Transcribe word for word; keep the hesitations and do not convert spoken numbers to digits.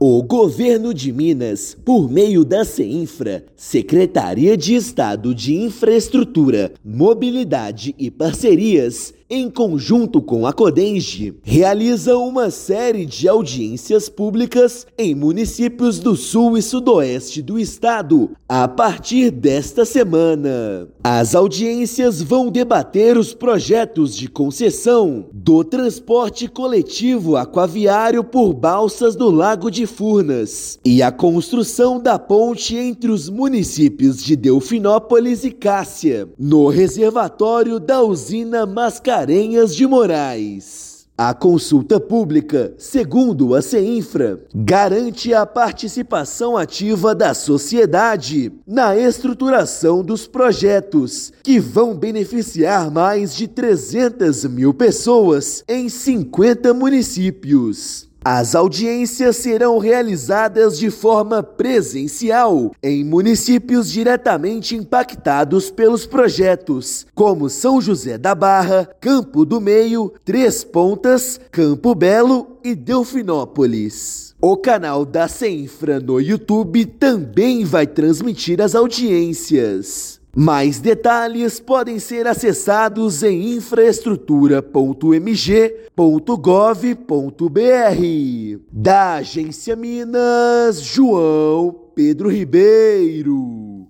O Governo de Minas, por meio da CEINFRA, Secretaria de Estado de Infraestrutura, Mobilidade e Parcerias, em conjunto com a CODENGE, realiza uma série de audiências públicas em municípios do sul e sudoeste do estado, a partir desta semana. As audiências vão debater os projetos de concessão do transporte coletivo aquaviário por balsas do Lago de Furnas e a construção da ponte entre os municípios de Delfinópolis e Cássia, no reservatório da usina Mascarenhas de Moraes. A consulta pública, segundo a CEINFRA, garante a participação ativa da sociedade na estruturação dos projetos, que vão beneficiar mais de trezentas mil pessoas em cinquenta municípios. As audiências serão realizadas de forma presencial em municípios diretamente impactados pelos projetos, como São José da Barra, Campo do Meio, Três Pontas, Campo Belo e Delfinópolis. O canal da CEINFRA no YouTube também vai transmitir as audiências. Mais detalhes podem ser acessados em infraestrutura ponto m g ponto gov ponto b r. Da Agência Minas, João Pedro Ribeiro.